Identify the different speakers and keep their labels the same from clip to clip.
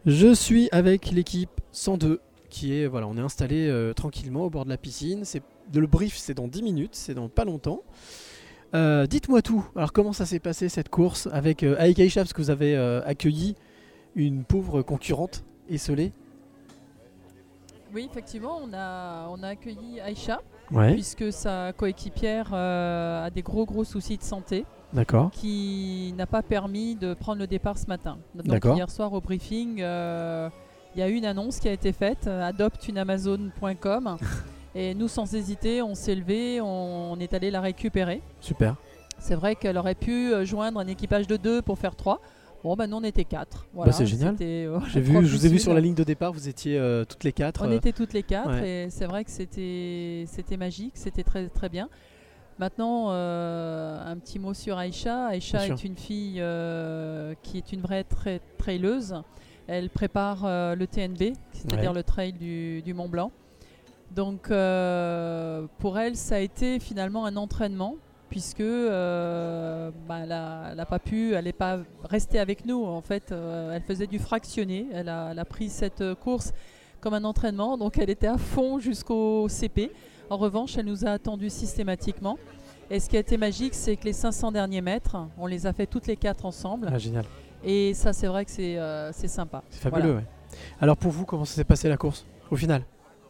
Speaker 1: Je suis avec l'équipe 102 qui est, voilà, on est installé tranquillement au bord de la piscine. Le brief, c'est dans 10 minutes, c'est dans pas longtemps. Dites-moi tout. Alors, comment ça s'est passé cette course avec Aïcha, parce que vous avez accueilli une pauvre concurrente esselée.
Speaker 2: Oui, effectivement, on a accueilli Aïcha,
Speaker 1: Ouais,
Speaker 2: puisque sa coéquipière a des gros soucis de santé
Speaker 1: d'accord.
Speaker 2: qui n'a pas permis de prendre le départ ce matin. Donc
Speaker 1: D'accord.
Speaker 2: hier soir au briefing, il y a eu une annonce qui a été faite, adopteuneamazon.com, et nous sans hésiter, on s'est levé, on est allé la récupérer.
Speaker 1: Super.
Speaker 2: C'est vrai qu'elle aurait pu joindre un équipage de 2 pour faire 3. Bon, nous on était 4. Voilà,
Speaker 1: Bah, c'est génial.
Speaker 2: c'était,
Speaker 1: Je vous ai vu sur la ligne de départ, vous étiez toutes les 4.
Speaker 2: On était toutes les 4
Speaker 1: ouais.
Speaker 2: et c'est vrai que c'était magique, c'était très, très bien. Maintenant, un petit mot sur Aïcha. Aïcha
Speaker 1: Bien
Speaker 2: est
Speaker 1: sûr.
Speaker 2: une fille qui est une vraie traileuse. Elle prépare le TNB, c'est-à-dire
Speaker 1: Ouais.
Speaker 2: le trail du Mont Blanc. Donc pour elle, ça a été finalement un entraînement puisque elle n'a pas pu, elle n'est pas restée avec nous. En fait, elle faisait du fractionné. Elle a pris cette course comme un entraînement, donc elle était à fond jusqu'au CP. En revanche, elle nous a attendus systématiquement. Et ce qui a été magique, c'est que les 500 derniers mètres, on les a fait toutes les 4 ensemble.
Speaker 1: Ah, génial.
Speaker 2: Et ça, c'est vrai que c'est sympa.
Speaker 1: C'est fabuleux,
Speaker 2: Voilà.
Speaker 1: ouais. Alors pour vous, comment ça s'est passé la course au final?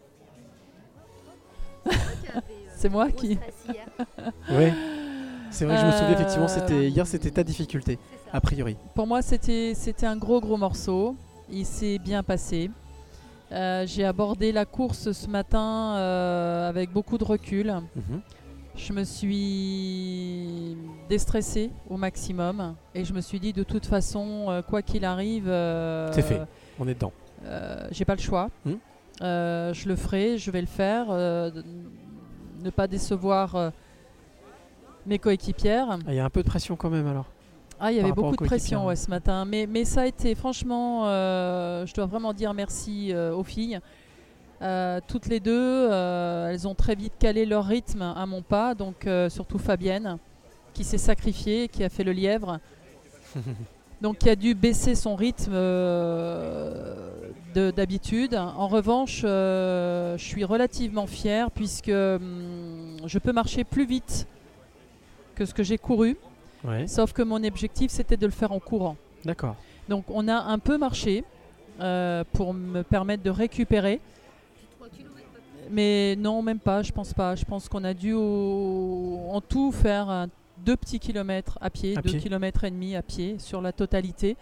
Speaker 2: C'est moi qui...
Speaker 1: Oui. C'est vrai que je me souviens effectivement, c'était ta difficulté, a priori.
Speaker 2: Pour moi, c'était un gros morceau. Il s'est bien passé. J'ai abordé la course ce matin avec beaucoup de recul.
Speaker 1: Mhm.
Speaker 2: Je me suis déstressée au maximum et je me suis dit de toute façon, quoi qu'il arrive,
Speaker 1: C'est fait, on est dedans.
Speaker 2: j'ai pas le choix. Je le ferai, je vais le faire. Ne pas décevoir mes coéquipières.
Speaker 1: Il y a un peu de pression quand même alors.
Speaker 2: Ah, il y avait
Speaker 1: rapport
Speaker 2: beaucoup
Speaker 1: aux
Speaker 2: de pression
Speaker 1: coéquipières.
Speaker 2: ce matin, mais ça a été franchement, je dois vraiment dire merci aux filles. Toutes les deux, elles ont très vite calé leur rythme à mon pas, donc surtout Fabienne qui s'est sacrifiée, qui a fait le lièvre, donc qui a dû baisser son rythme d'habitude. En revanche, je suis relativement fière puisque je peux marcher plus vite que ce que j'ai couru.
Speaker 1: Ouais.
Speaker 2: Sauf que mon objectif, c'était de le faire en courant.
Speaker 1: D'accord.
Speaker 2: Donc on a un peu marché pour me permettre de récupérer. Mais non, même pas, je pense pas. Je pense qu'on a dû en tout faire 2 petits kilomètres à pied, 2 kilomètres et demi à pied sur la totalité.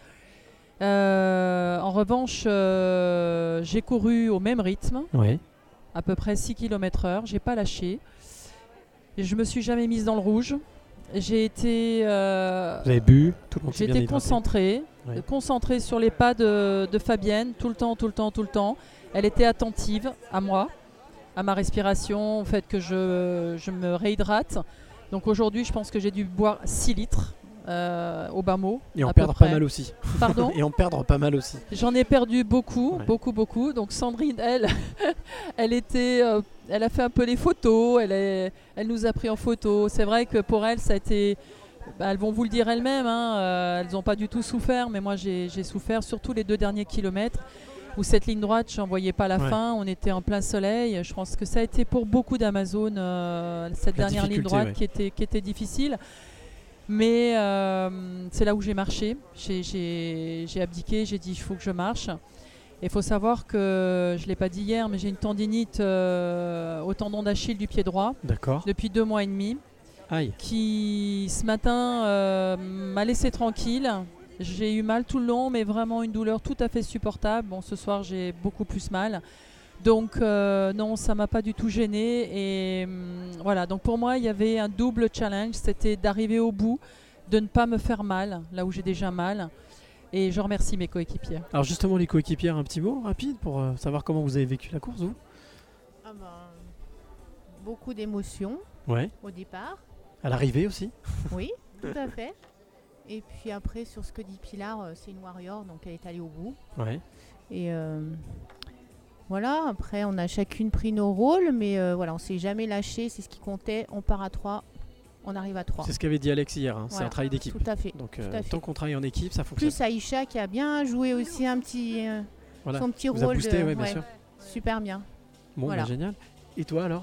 Speaker 2: En revanche, j'ai couru au même rythme, à peu près 6 km/h. J'ai pas lâché. Et je me suis jamais mise dans le rouge. J'ai été,
Speaker 1: Vous avez bu, tout le monde s'est bien hydraté.
Speaker 2: Concentrée sur les pas de Fabienne, tout le temps. Elle était attentive à moi, à ma respiration, au fait que je me réhydrate. Donc aujourd'hui, je pense que j'ai dû boire 6 litres au bas mot.
Speaker 1: Et en perdre pas mal aussi.
Speaker 2: Pardon ?
Speaker 1: Et en perdre pas mal aussi.
Speaker 2: J'en ai perdu beaucoup. Donc Sandrine, elle a fait un peu les photos, elle nous a pris en photo. C'est vrai que pour elle, ça a été... elles vont vous le dire elles-mêmes, elles n'ont pas du tout souffert, mais moi j'ai souffert, surtout les 2 derniers kilomètres, où cette ligne droite, j'en voyais pas la fin, on était en plein soleil. Je pense que ça a été pour beaucoup d'Amazon, cette dernière ligne droite qui était difficile. Mais c'est là où j'ai marché, j'ai abdiqué, j'ai dit il faut que je marche. Il faut savoir que, je ne l'ai pas dit hier, mais j'ai une tendinite au tendon d'Achille du pied droit depuis 2 mois et demi.
Speaker 1: Aïe.
Speaker 2: Qui ce matin m'a laissé tranquille. J'ai eu mal tout le long, mais vraiment une douleur tout à fait supportable. Bon, ce soir j'ai beaucoup plus mal. Donc non, ça m'a pas du tout gênée. Et voilà, donc pour moi il y avait un double challenge, c'était d'arriver au bout, de ne pas me faire mal, là où j'ai déjà mal. Et je remercie mes coéquipières.
Speaker 1: Alors justement les coéquipières, un petit mot rapide pour savoir comment vous avez vécu la course, vous?
Speaker 3: Beaucoup d'émotions au départ.
Speaker 1: À l'arrivée aussi?
Speaker 3: Oui, tout à fait. Et puis après, sur ce que dit Pilar, c'est une warrior, donc elle est allée au bout. Et voilà, après on a chacune pris nos rôles, mais voilà, on s'est jamais lâché, c'est ce qui comptait. On part à 3 on arrive à 3.
Speaker 1: C'est ce qu'avait dit Alex hier, hein.
Speaker 3: Voilà.
Speaker 1: C'est un travail d'équipe.
Speaker 3: Tout à fait.
Speaker 1: Donc
Speaker 3: tout à fait.
Speaker 1: tant qu'on travaille en équipe, ça fonctionne.
Speaker 3: Plus Aïcha qui a bien joué aussi un petit, son petit
Speaker 1: vous a
Speaker 3: rôle.
Speaker 1: boosté, bien sûr.
Speaker 3: Super bien.
Speaker 1: Bon,
Speaker 3: voilà.
Speaker 1: Génial. Et toi alors?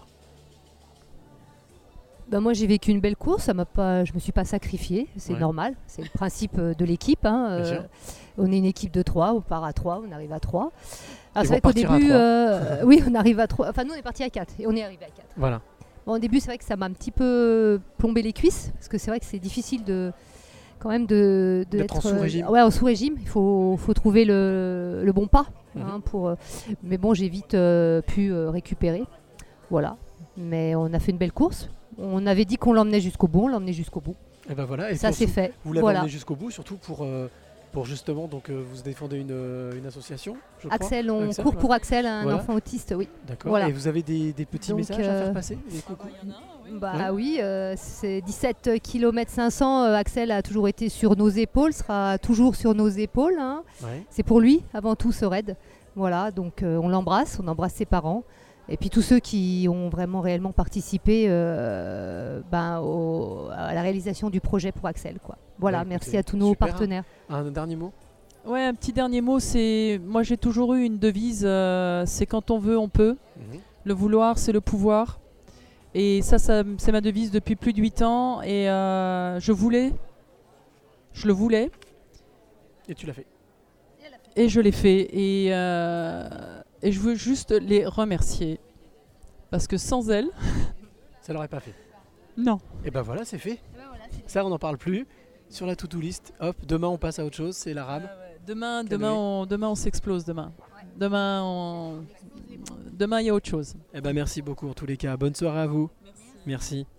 Speaker 4: Moi j'ai vécu une belle course, je me suis pas sacrifiée, c'est normal, c'est le principe de l'équipe. Hein. On est une équipe de 3, on part à 3, on arrive à 3. Alors c'est vrai qu'au début, oui, on arrive à 3, enfin nous on est parti à 4 et on est arrivé à 4.
Speaker 1: Voilà.
Speaker 4: Bon, au début c'est vrai que ça m'a un petit peu plombé les cuisses, parce que c'est vrai que c'est difficile quand même d'être
Speaker 1: en sous-régime.
Speaker 4: En sous-régime, il faut trouver le bon pas. Hein, mais bon, j'ai vite pu récupérer. Voilà. Mais on a fait une belle course. On avait dit qu'on l'emmenait jusqu'au bout, on l'a emmené jusqu'au bout.
Speaker 1: Et ben voilà. Et
Speaker 4: ça c'est fait.
Speaker 1: Vous l'avez emmené jusqu'au bout, surtout pour justement, donc vous défendez une association, je crois.
Speaker 4: Axel, on court pour Axel, un enfant autiste, oui.
Speaker 1: D'accord. Voilà. Et vous avez des petits messages à faire passer, des coucous?
Speaker 4: Oui, c'est 17 km 500. Axel a toujours été sur nos épaules, sera toujours sur nos épaules. Hein. Ouais. C'est pour lui, avant tout, ce raid. Voilà, donc on l'embrasse, on embrasse ses parents. Et puis tous ceux qui ont vraiment réellement participé à la réalisation du projet pour Axel, quoi. Voilà, merci à tous nos partenaires.
Speaker 1: Un dernier mot?
Speaker 2: Ouais, un petit dernier mot, c'est... Moi j'ai toujours eu une devise, c'est quand on veut, on peut. Le vouloir, c'est le pouvoir. Et ça c'est ma devise depuis plus de 8 ans. Et je le voulais.
Speaker 1: Et tu l'as fait.
Speaker 2: Et je l'ai fait. Et je veux juste les remercier. Parce que sans elles...
Speaker 1: Ça l'aurait pas fait.
Speaker 2: Non.
Speaker 1: Et ben voilà, c'est fait. Ça, on n'en parle plus. Sur la to-do list, hop, demain on passe à autre chose, c'est l'arabe.
Speaker 2: Demain on s'explose demain. Ouais. Demain il y a autre chose.
Speaker 1: Eh ben merci beaucoup en tous les cas. Bonne soirée à vous. Merci.